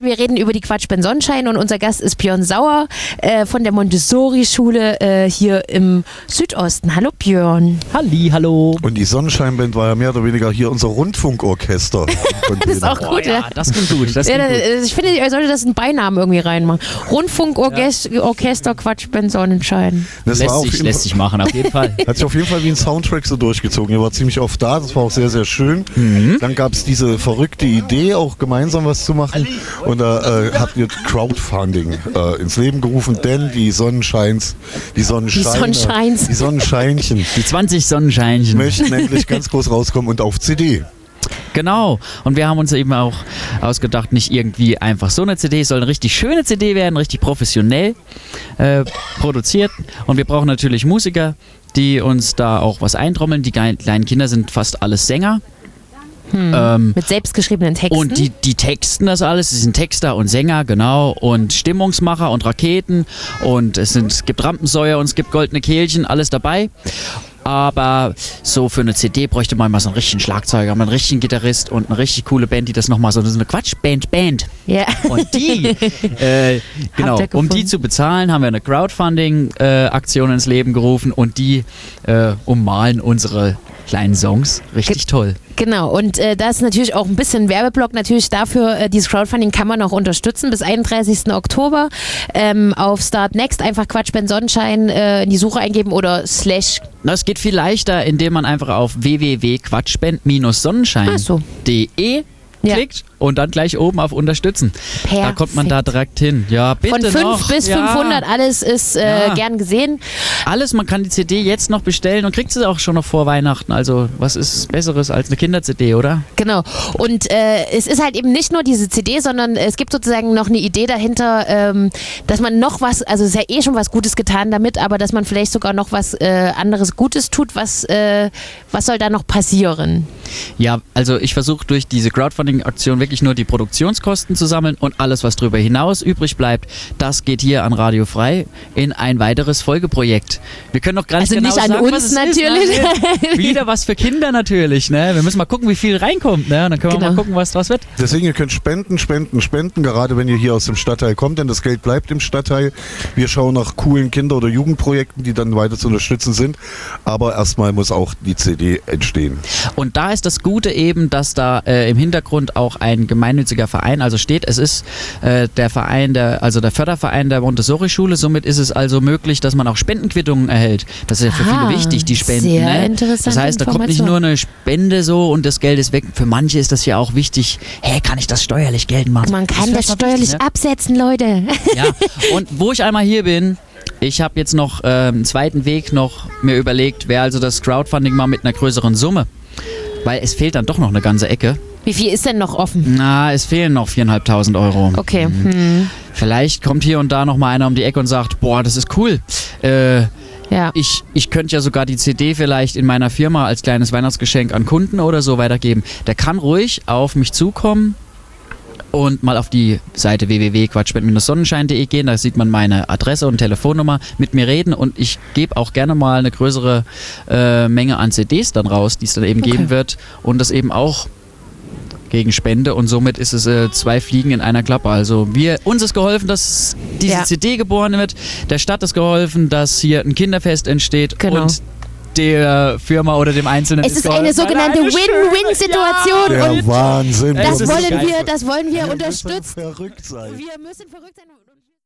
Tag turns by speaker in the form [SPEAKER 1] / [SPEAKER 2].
[SPEAKER 1] Wir reden über die Quatschband Sonnenschein und unser Gast ist Björn Sauer von der Montessori-Schule hier im Südosten. Hallo Björn.
[SPEAKER 2] Hallo.
[SPEAKER 3] Und die Sonnenscheinband war ja mehr oder weniger hier unser Rundfunkorchester.
[SPEAKER 1] Das ist auch gut, ja.
[SPEAKER 2] Das klingt gut.
[SPEAKER 1] Ich finde, ihr solltet das einen Beinamen irgendwie reinmachen. Rundfunkorchester Quatschband Sonnenschein.
[SPEAKER 3] Das
[SPEAKER 2] lässt sich machen, auf jeden Fall.
[SPEAKER 3] Hat sich auf jeden Fall wie ein Soundtrack so durchgezogen. Ihr war ziemlich oft da, das war auch sehr, sehr schön. Dann gab es diese verrückte Idee, auch gemeinsam was zu machen. Und da habt ihr Crowdfunding ins Leben gerufen, denn die Sonnenscheinchen,
[SPEAKER 2] Die 20 Sonnenscheinchen
[SPEAKER 3] möchten endlich ganz groß rauskommen und auf CD.
[SPEAKER 2] Genau. Und wir haben uns eben auch ausgedacht, nicht irgendwie einfach so eine CD, es soll eine richtig schöne CD werden, richtig professionell produziert. Und wir brauchen natürlich Musiker, die uns da auch was eintrommeln. Die kleinen Kinder sind fast alles Sänger.
[SPEAKER 1] Mit selbstgeschriebenen Texten.
[SPEAKER 2] Und die texten das alles. Sie sind Texter und Sänger, genau. Und Stimmungsmacher und Raketen. Und es gibt Rampensäuer und es gibt goldene Kehlchen, alles dabei. Aber so für eine CD bräuchte man mal so einen richtigen Schlagzeuger, mal einen richtigen Gitarrist und eine richtig coole Band, die das nochmal so eine Quatschband.
[SPEAKER 1] Ja.
[SPEAKER 2] Und die, genau, um die zu bezahlen, haben wir eine Crowdfunding-Aktion ins Leben gerufen und die ummalen unsere kleinen Songs. Richtig toll.
[SPEAKER 1] Genau, und da ist natürlich auch ein bisschen Werbeblock natürlich dafür. Dieses Crowdfunding kann man auch unterstützen bis 31. Oktober. Auf Start Next einfach Quatschband Sonnenschein in die Suche eingeben oder /
[SPEAKER 2] Das geht viel leichter, indem man einfach auf www.quatschband-sonnenschein.de klickt und dann gleich oben auf Unterstützen.
[SPEAKER 1] Perfekt.
[SPEAKER 2] Da kommt man da direkt hin. Ja, bitte
[SPEAKER 1] Von 5
[SPEAKER 2] noch.
[SPEAKER 1] bis 500, alles ist gern gesehen.
[SPEAKER 2] Alles, man kann die CD jetzt noch bestellen und kriegt sie auch schon noch vor Weihnachten. Also was ist Besseres als eine Kinder-CD, oder?
[SPEAKER 1] Genau. Und es ist halt eben nicht nur diese CD, sondern es gibt sozusagen noch eine Idee dahinter, dass man noch was, also es ist ja eh schon was Gutes getan damit, aber dass man vielleicht sogar noch was anderes Gutes tut. Was soll da noch passieren?
[SPEAKER 2] Ja, also ich versuche durch diese Crowdfunding-Aktion wirklich nur die Produktionskosten zu sammeln und alles, was darüber hinaus übrig bleibt, das geht hier an Radio Frei in ein weiteres Folgeprojekt. Wir können noch gar nicht genau sagen,
[SPEAKER 1] nicht an uns
[SPEAKER 2] was es
[SPEAKER 1] natürlich.
[SPEAKER 2] Ist, ne? Wieder was für Kinder natürlich. Ne? Wir müssen mal gucken, wie viel reinkommt. Ne? Und dann können wir mal gucken, was draus wird.
[SPEAKER 3] Deswegen, ihr könnt spenden, gerade wenn ihr hier aus dem Stadtteil kommt, denn das Geld bleibt im Stadtteil. Wir schauen nach coolen Kinder- oder Jugendprojekten, die dann weiter zu unterstützen sind. Aber erstmal muss auch die CD entstehen.
[SPEAKER 2] Und da ist das Gute eben, dass da im Hintergrund auch ein gemeinnütziger Verein steht. Es ist der Verein, der Förderverein der Montessori-Schule. Somit ist es also möglich, dass man auch Spendenquittungen erhält. Das ist ja für viele wichtig, die Spenden.
[SPEAKER 1] Sehr interessant.
[SPEAKER 2] Das heißt, da kommt nicht nur eine Spende so und das Geld ist weg. Für manche ist das ja auch wichtig. Hey, kann ich das steuerlich geltend machen?
[SPEAKER 1] Man kann das steuerlich absetzen, Leute.
[SPEAKER 2] Ja, und wo ich einmal hier bin, ich habe jetzt noch einen zweiten Weg noch mir überlegt, wäre also das Crowdfunding mal mit einer größeren Summe. Weil es fehlt dann doch noch eine ganze Ecke.
[SPEAKER 1] Wie viel ist denn noch offen?
[SPEAKER 2] Na, es fehlen noch 4.500 Euro.
[SPEAKER 1] Okay.
[SPEAKER 2] Vielleicht kommt hier und da noch mal einer um die Ecke und sagt, boah, das ist cool.
[SPEAKER 1] Ja.
[SPEAKER 2] Ich könnte ja sogar die CD vielleicht in meiner Firma als kleines Weihnachtsgeschenk an Kunden oder so weitergeben. Der kann ruhig auf mich zukommen und mal auf die Seite www.quatschband-sonnenschein.de gehen. Da sieht man meine Adresse und Telefonnummer, mit mir reden und ich gebe auch gerne mal eine größere Menge an CDs dann raus, die es dann eben geben wird und das eben auch gegen Spende und somit ist es 2 Fliegen in einer Klappe. Also uns ist geholfen, dass diese CD geboren wird, der Stadt ist geholfen, dass hier ein Kinderfest entsteht und der Firma oder dem Einzelnen.
[SPEAKER 1] Es ist eine sogenannte Win-Win-Situation.
[SPEAKER 3] Der Wahnsinn.
[SPEAKER 1] Das wollen wir unterstützen.
[SPEAKER 3] Verrückt sein.
[SPEAKER 1] Wir müssen verrückt sein.